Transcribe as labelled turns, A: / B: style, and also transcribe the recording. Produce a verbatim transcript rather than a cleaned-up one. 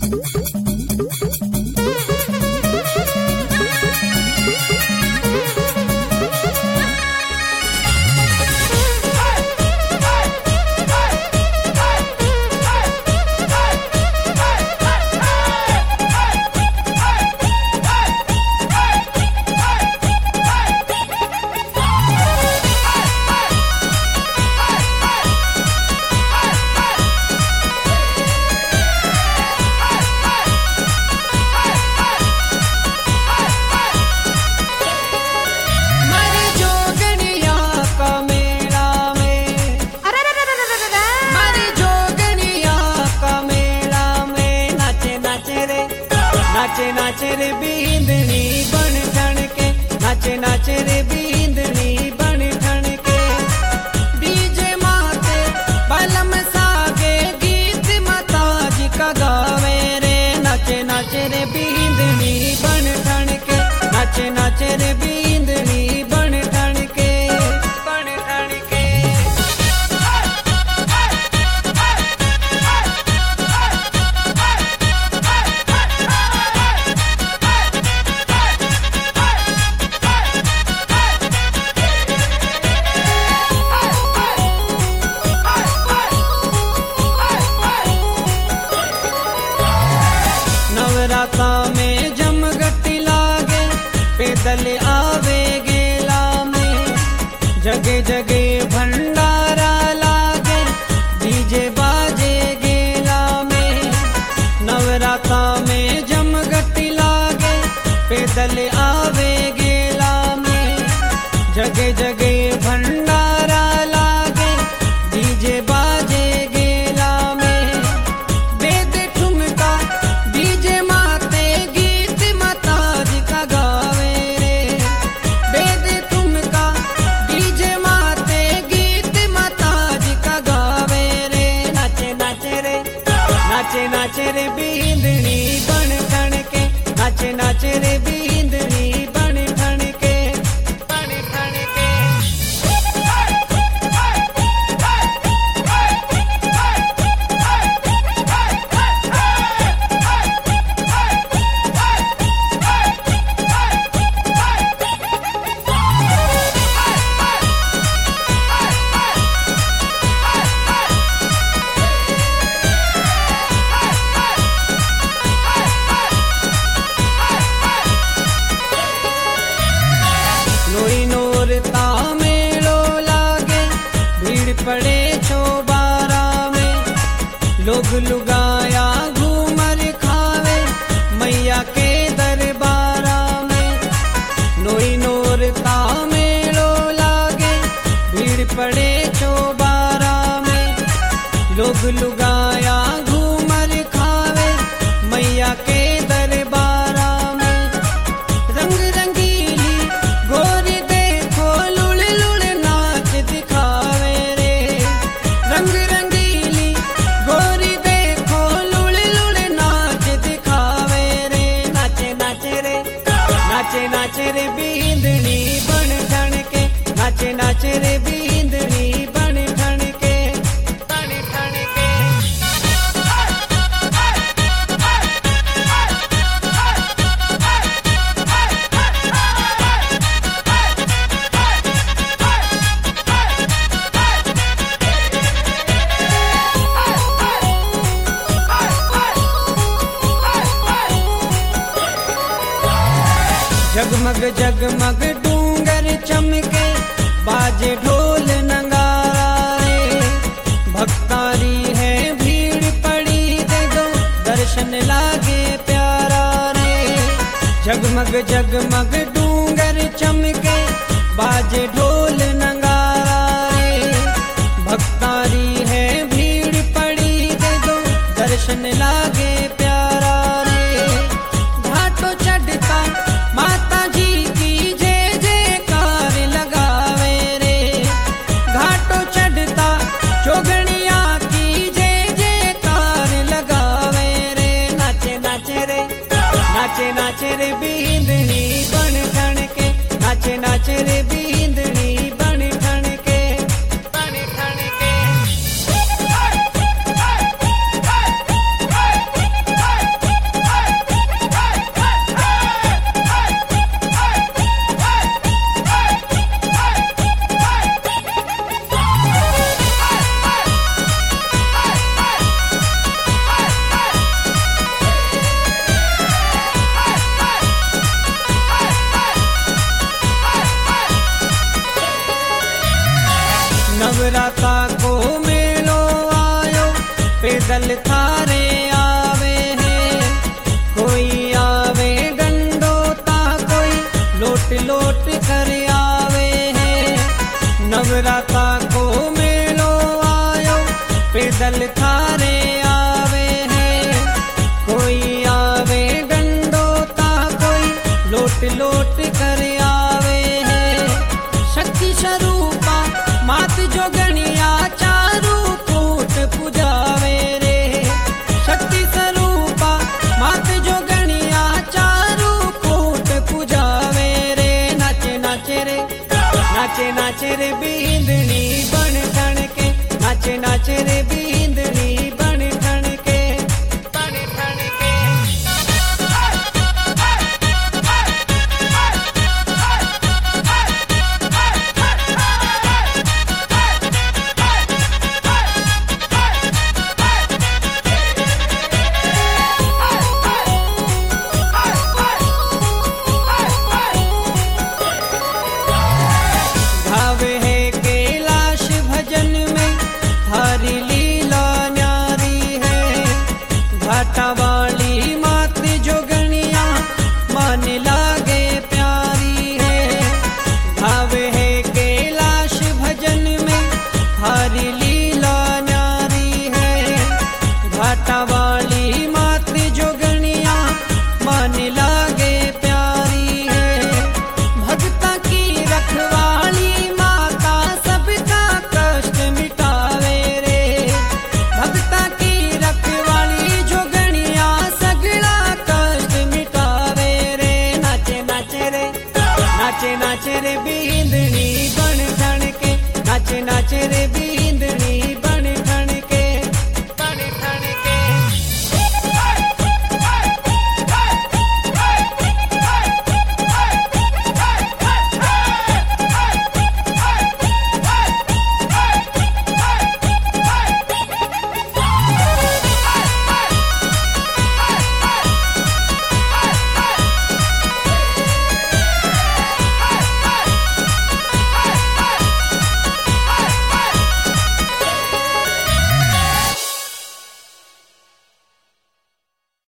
A: नाचे नाचे रे बींदनी बन ठण के, नाचे नाचे रे बींदनी बन ठण के। डीजे माते बलम सागे गीत माता जी का गावे रे। नाचे नाचे रे बींदनी बन ठण के, नाचे नाचे रे बींदनी बन ठण के, बन ठण के। नवराता में जमगटी लागे, पैदल आवे गेला में। जगे जगे भंडारा लागे, डीजे बाजे गेला में। नवराता में जमगटी लागे, पैदल आवे गेला में। जगे जगे भंडारा लागे, डीजे बाजे गेला में। वेद ठुमका डीजे माते गीत माता जी का गावे रे। वेद ठुमका डीजे माते गीत माता जी का गावे रे। नाचे नाचे रे, नाचे नाचे रे बींदनी बन ठण के, नाचे नाचे रे बींदनी बन ठण के, बन ठण के। नोई नोरता मेलो लागे, भीड़ पड़े चौबारा में। लोग लुगाया घूमर खावे, मैया के दरबारा में। नोई नोरता मेलो लागे, भीड़ पड़े चौबारा में। लोग लुगाया घूमर खावे, मैया के दरबारा में। रंग रंगीली गोरी देखो, लुड़ लुड़ नाच दिखावे रे। रंग रंगीली गोरी देखो, लुड़ लुड़ नाच दिखावे रे। नाचे नाचे रे, नाचे नाचे रे बींदनी बन ठण के, नाचे नाचे रे बींदनी बन ठण के, बन ठण के। जगमग जगमग डूंगर चमके, बाजे ढोल नगारा रे। भक्तारी है भीड़ पड़ी, दे दो दर्शन लागे प्यारा रे। जगमग जगमग डूंगर चमके, बाजे ढोल नगारा रे। भक्तारी है भीड़ पड़ी, दे दो दर्शन लागे प्यारा रे। घाटो चढ़ता माता जी की जय जयकार लगावे रे। घाटो चढ़ता जोगणिया की जय जयकार लगावे रे। नाचे नाचे रे, नाचे नाचे रे बींदनी बन ठण के, नाचे नाचे रे बींदनी बन ठण के, बन ठण के। थारे आवे है। कोई आवे डंडोता कोई लोट लोट कर आवे है। नवराता को मेलो आयो पैदल थारे आवे है। कोई आवे डंडोता कोई लोट लोट कर आवे है। शक्ति स्वरूपा मात जोगणिया चारू कूट पुजावे रे। शक्ति स्वरूपा मात जोगणिया चारू कूट पुजावे रे। नाचे नाचे रे नाचे नाचे रे बींदनी बन ठण के। नाचे नाचे रे बींदनी बन ठण के बन ठण के। भावे है कैलाश भजन में थारी लीला न्यारी है। घाटा वाली मात जोगणिया मान लागे प्यारी है। भावे है कैलाश भजन में थारी लीला न्यारी है। घाटा वाली मात जोगणिया मान लागे प्यारी है। भक्ता की रखवाली माता सबका कष्ट मिटावे रे। भक्ता की रखवाली जोगणिया सगला कष्ट मिटावे रे। नाचे नाचे रे नाचे नाचे रे बींदनी बन ठण के। नाचे नाचे रे